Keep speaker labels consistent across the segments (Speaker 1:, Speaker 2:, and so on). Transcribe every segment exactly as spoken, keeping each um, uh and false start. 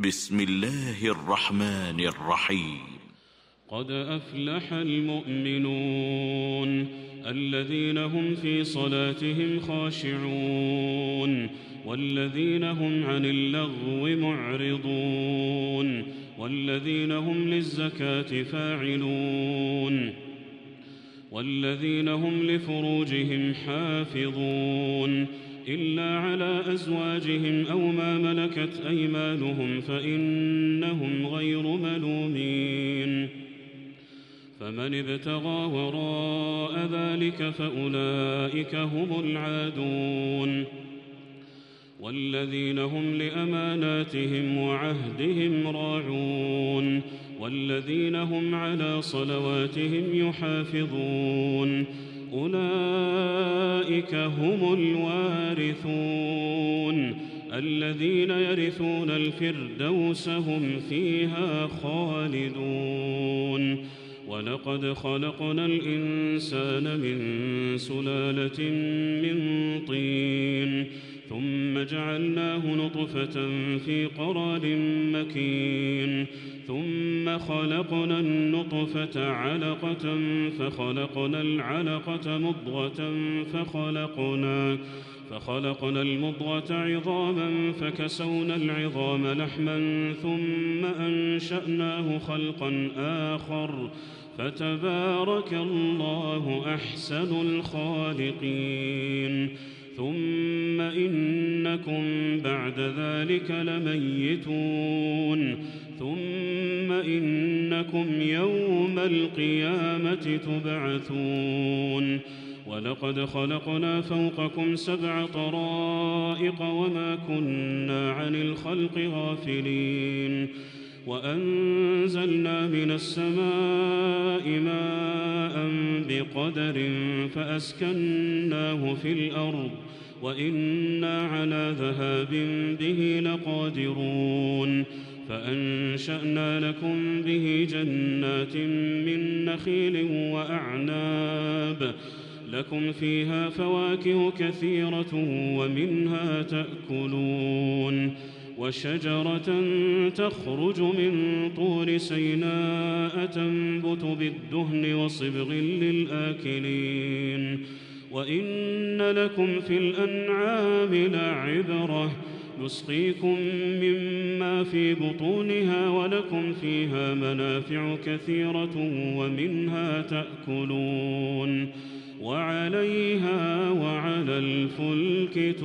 Speaker 1: بسم الله الرحمن الرحيم.
Speaker 2: قد أفلح المؤمنون الذين هم في صلاتهم خاشعون والذين هم عن اللغو معرضون والذين هم للزكاة فاعلون والذين هم لفروجهم حافظون إلا على أزواجهم أو ما ملكت أيمانهم فإنهم غير ملومين. فمن ابتغى وراء ذلك فأولئك هم العادون. والذين هم لأماناتهم وعهدهم راعون والذين هم على صلواتهم يحافظون أولئك هم الوارثون الذين يرثون الفردوس هم فيها خالدون. ولقد خلقنا الإنسان من سلالة من طين ثم جعلناه نطفة في قرار مكين ثم خلقنا النطفة علقة فخلقنا العلقة مضغة فخلقنا فخلقنا المضغة عظاما فكسونا العظام لحما ثم أنشأناه خلقا آخر فتبارك الله أحسن الخالقين. ثم إنكم بعد ذلك لميتون ثم إنكم يوم القيامة تبعثون. ولقد خلقنا فوقكم سبع طرائق وما كنا عن الخلق غافلين وأنزلنا من السماء ماء بقدر فأسكناه في الأرض وإنا على ذهاب به لقادرون. فأنشأنا لكم به جنات من نخيل وأعناب لكم فيها فواكه كثيرة ومنها تأكلون وشجرة تخرج من طور سيناء تنبت بالدهن وصبغ للآكلين. وإن لكم في الأنعام لعبرة نسقيكم مما في بطونها ولكم فيها منافع كثيرة ومنها تأكلون وعليها وعلى الفلك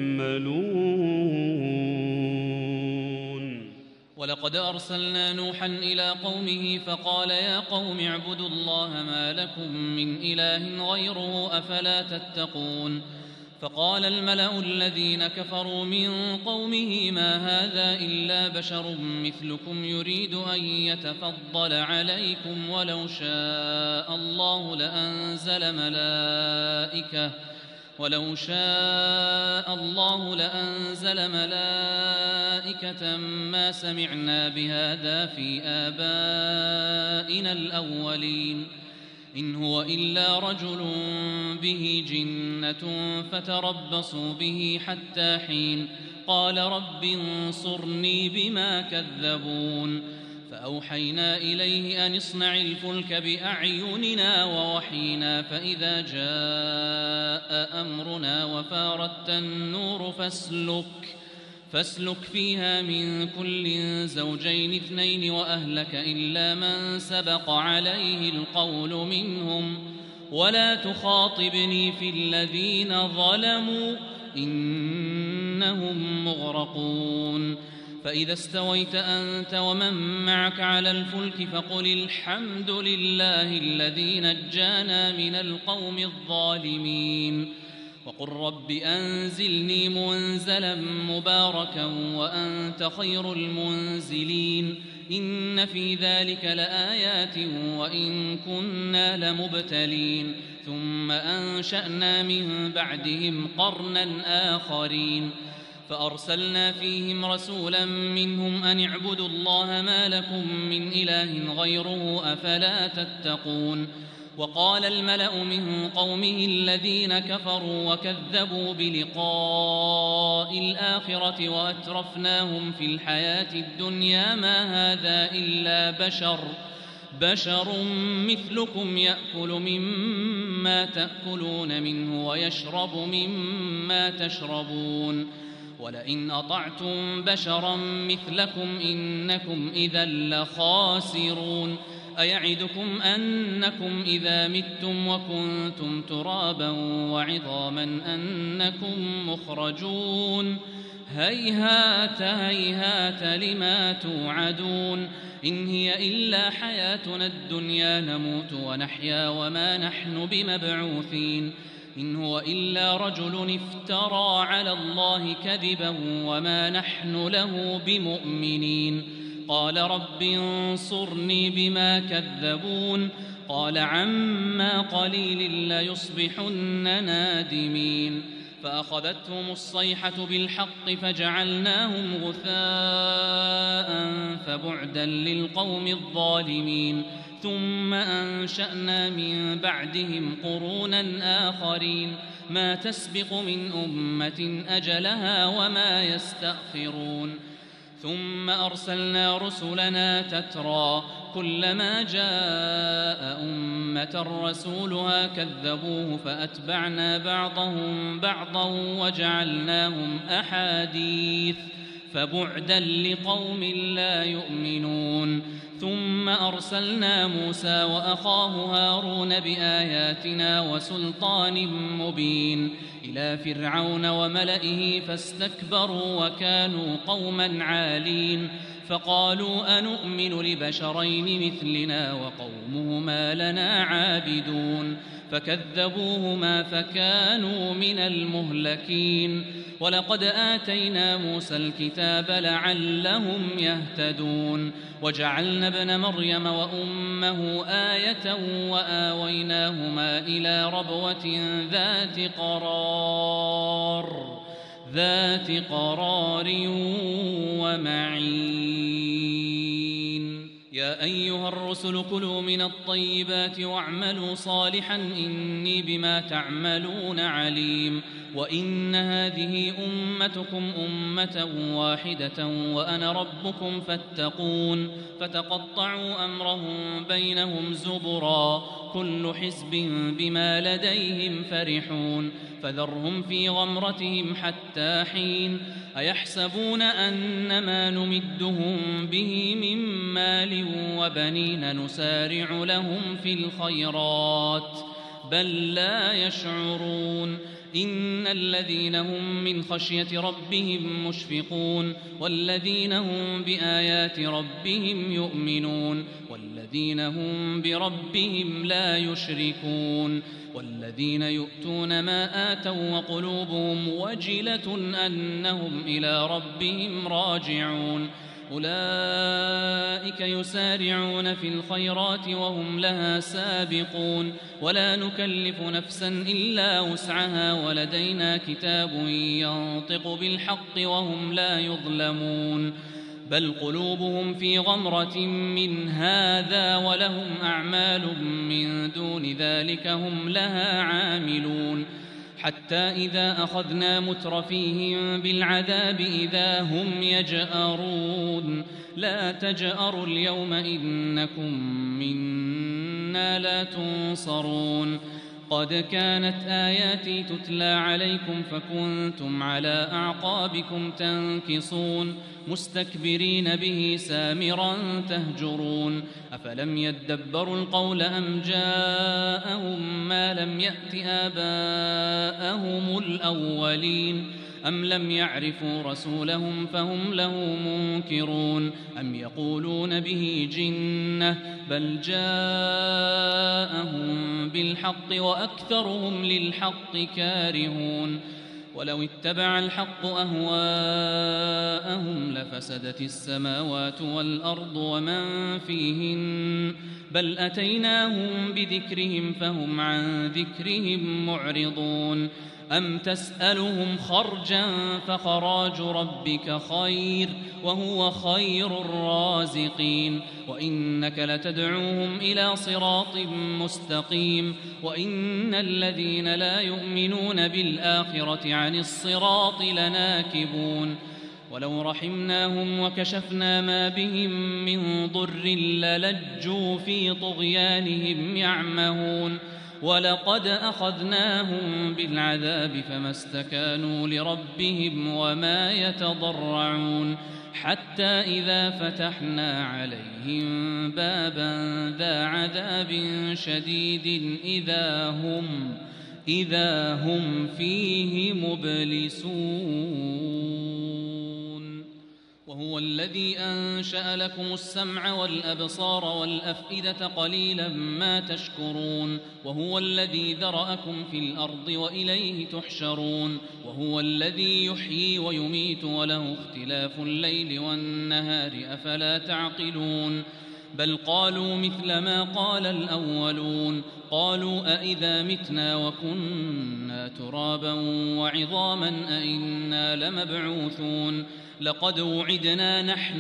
Speaker 2: تحملون.
Speaker 3: ولقد أرسلنا نوحا إلى قومه فقال يا قوم اعبدوا الله ما لكم من إله غيره أفلا تتقون. فقال الملأ الذين كفروا من قومه ما هذا إلا بشر مثلكم يريد أن يتفضل عليكم ولو شاء الله لأنزل ملائكة ولو شاء الله لأنزل ملائكة ما سمعنا بهذا في آبائنا الأولين إن هو إلا رجل به جنة فتربصوا به حتى حين. قال رب انصرني بما كذبون. فأوحينا إليه أن اصنع الفلك بأعيننا ووحينا فإذا جاء أمرنا وفارت النور فاسلك فاسلك فيها من كل زوجين اثنين وأهلك إلا من سبق عليه القول منهم ولا تخاطبني في الذين ظلموا إنهم مغرقون. فإذا استويت أنت ومن معك على الفلك فقل الحمد لله الذي نجانا من القوم الظالمين وقل رب أنزلني منزلا مباركا وأنت خير المنزلين. إن في ذلك لآيات وإن كنا لمبتلين. ثم أنشأنا من بعدهم قرنا آخرين فأرسلنا فيهم رسولا منهم أن اعبدوا الله ما لكم من إله غيره أفلا تتقون. وقال الملأ من قومه الذين كفروا وكذبوا بلقاء الآخرة وأترفناهم في الحياة الدنيا ما هذا إلا بشر بشر مثلكم يأكل مما تأكلون منه ويشرب مما تشربون ولئن أطعتم بشرا مثلكم إنكم إذا لخاسرون أيعدكم أنكم إذا متم وكنتم ترابا وعظاما أنكم مخرجون هيهات هيهات لما توعدون إن هي إلا حياتنا الدنيا نموت ونحيا وما نحن بمبعوثين إن هو إلا رجل افترى على الله كذبا وما نحن له بمؤمنين قال رب انصرني بما كذبون قال عما قليل ليصبحن نادمين فأخذتهم الصيحة بالحق فجعلناهم غثاء فبعدا للقوم الظالمين ثم أنشأنا من بعدهم قرونا آخرين ما تسبق من أمة أجلها وما يستأخرون ثم أرسلنا رسلنا تترى كلما جاء أمة رسولها كذبوه فأتبعنا بعضهم بعضا وجعلناهم أحاديث فبعدا لقوم لا يؤمنون ثم أرسلنا موسى وأخاه هارون بآياتنا وسلطان مبين إلى فرعون وملئه فاستكبروا وكانوا قوما عالين فقالوا أنؤمن لبشرين مثلنا وقومهما لنا عابدون فكذبوهما فكانوا من المهلكين ولقد آتينا موسى الكتاب لعلهم يهتدون وجعلنا ابن مريم وأمه آية وآويناهما إلى ربوة ذات قرار ذات قرار ومعين يا أيها الرسل كلوا من الطيبات واعملوا صالحا إني بما تعملون عليم وإن هذه أمتكم أمة واحدة وأنا ربكم فاتقون فتقطعوا أمرهم بينهم زبرا كل حزب بما لديهم فرحون فذرهم في غمرتهم حتى حين أيحسبون أنما نمدهم به من مال وبنين نسارع لهم في الخيرات بل لا يشعرون إن الذين هم من خشية ربهم مشفقون والذين هم بآيات ربهم يؤمنون والذين هم بربهم لا يشركون والذين يؤتون ما آتوا وقلوبهم وجلة أنهم إلى ربهم راجعون أولئك يسارعون في الخيرات وهم لها سابقون ولا نكلف نفسا إلا وسعها ولدينا كتاب ينطق بالحق وهم لا يظلمون بل قلوبهم في غمرة من هذا ولهم أعمال من دون ذلك هم لها عاملون حتى إذا أخذنا مترفيهم بالعذاب إذا هم يجأرون لا تجأروا اليوم إنكم منا لا تنصرون قد كانت آياتي تتلى عليكم فكنتم على أعقابكم تنكصون مستكبرين به سامرا تهجرون أفلم يدبروا القول أم جاءهم ما لم يأت آباءهم الأولين أم لم يعرفوا رسولهم فهم له منكرون أم يقولون به جنة بل جاءهم بالحق وأكثرهم للحق كارهون ولو اتبع الحق أهواءهم لفسدت السماوات والأرض ومن فيهن بل أتيناهم بذكرهم فهم عن ذكرهم معرضون أم تسألهم خرجا فخراج ربك خير وهو خير الرازقين وإنك لتدعوهم إلى صراط مستقيم وإن الذين لا يؤمنون بالآخرة عن الصراط لناكبون ولو رحمناهم وكشفنا ما بهم من ضر للجوا في طغيانهم يعمهون ولقد أخذناهم بالعذاب فما استكانوا لربهم وما يتضرعون حتى إذا فتحنا عليهم بابا ذا عذاب شديد إذا هم إذا هم فيه مبلسون وهو الذي أنشأ لكم السمع والأبصار والأفئدة قليلا ما تشكرون وهو الذي ذرأكم في الأرض وإليه تحشرون وهو الذي يحيي ويميت وله اختلاف الليل والنهار أفلا تعقلون بل قالوا مثل ما قال الأولون قالوا أئذا متنا وكنا ترابا وعظاما أئنا لمبعوثون لقد وعدنا نحن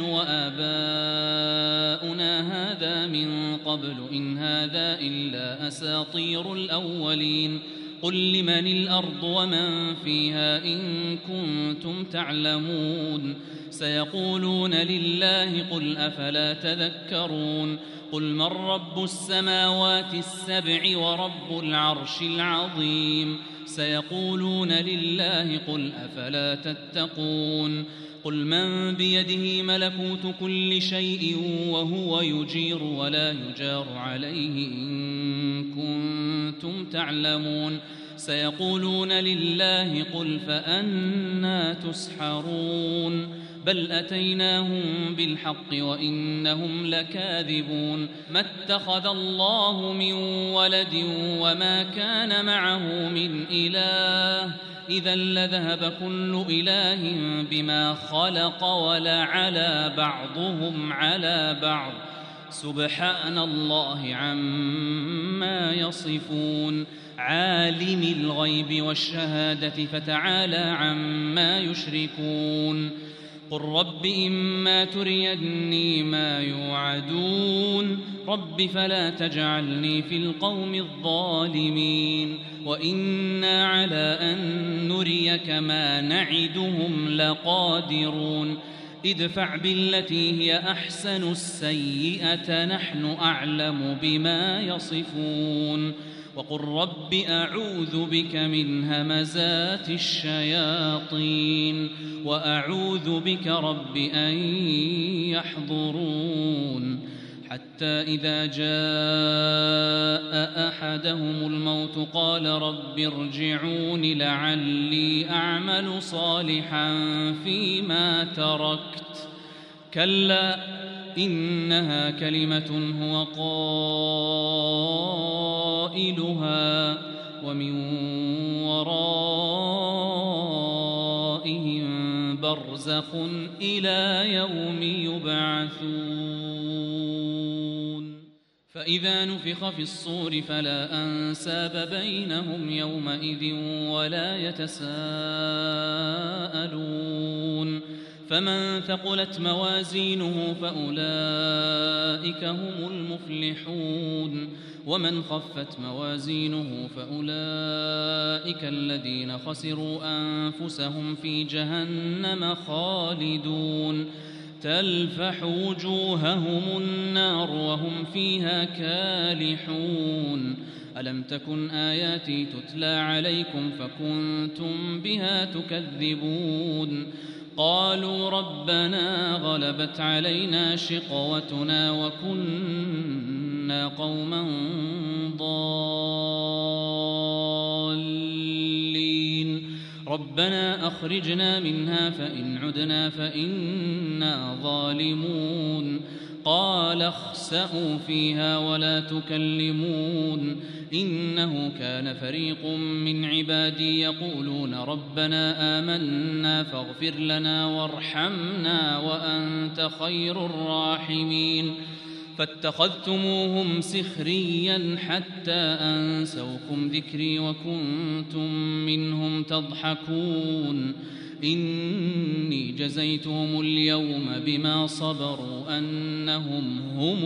Speaker 3: وآباؤنا هذا من قبل إن هذا إلا أساطير الأولين قل لمن الأرض ومن فيها إن كنتم تعلمون سيقولون لله قل أفلا تذكرون قل من رب السماوات السبع ورب العرش العظيم سيقولون لله قل أفلا تتقون قل من بيده ملكوت كل شيء وهو يجير ولا يجار عليه إن كنتم تعلمون سيقولون لله قل فأنى تسحرون بل أتيناهم بالحق وإنهم لكاذبون ما اتخذ الله من ولد وما كان معه من إله إذا لذهب كل إله بما خلق ولعلى بعضهم على بعض سبحان الله عما يصفون عالم الغيب والشهادة فتعالى عما يشركون قل رب إما تريني ما يوعدون رب فلا تجعلني في القوم الظالمين وإنا على أن نريك ما نعدهم لقادرون ادفع بالتي هي أحسن السيئة نحن أعلم بما يصفون وقل رب أعوذ بك من همزات الشياطين وأعوذ بك رب أن يحضرون حتى إذا جاء أحدهم الموت قال رب ارجعون لعلي أعمل صالحا فيما تركت كلا إنها كلمة هو قائلها ومن ورائهم برزخ إلى يوم يبعثون فإذا نفخ في الصور فلا أنساب بينهم يومئذ ولا يتساءلون فمن ثقلت موازينه فأولئك هم المفلحون ومن خفت موازينه فأولئك الذين خسروا أنفسهم في جهنم خالدون تلفح وجوههم النار وهم فيها كالحون ألم تكن آياتي تتلى عليكم فكنتم بها تكذبون قالوا ربنا غلبت علينا شقوتنا وكنا قوما ضالين ربنا أخرجنا منها فإن عدنا فإنا ظالمون قال اخسئوا فيها ولا تكلمون إنه كان فريق من عبادي يقولون ربنا آمنا فاغفر لنا وارحمنا وأنت خير الراحمين فاتخذتموهم سخريا حتى أنسوكم ذكري وكنتم منهم تضحكون إني جزيتهم اليوم بما صبروا أنهم هم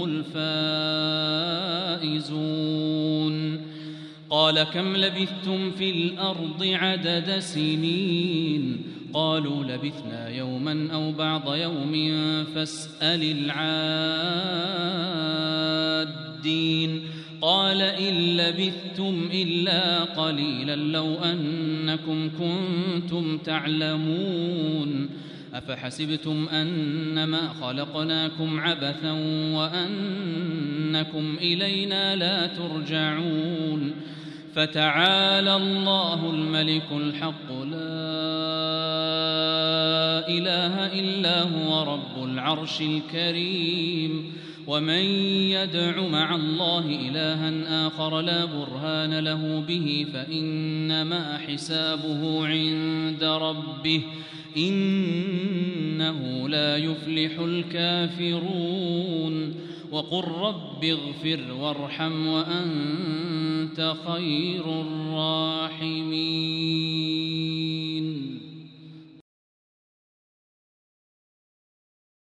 Speaker 3: الفائزون قال كم لبثتم في الأرض عدد سنين قالوا لبثنا يوما أو بعض يوم فاسأل العادين قال إن لبثتم إلا قليلا لو أنكم كنتم تعلمون أفحسبتم أنما خلقناكم عبثا وأنكم إلينا لا ترجعون فتعالى الله الملك الحق لا إله إلا هو رب العرش الكريم ومن يدع مع الله إلها آخر لا برهان له به فإنما حسابه عند ربه إنه لا يفلح الكافرون وقل رب اغفر وارحم وأنت خير الراحمين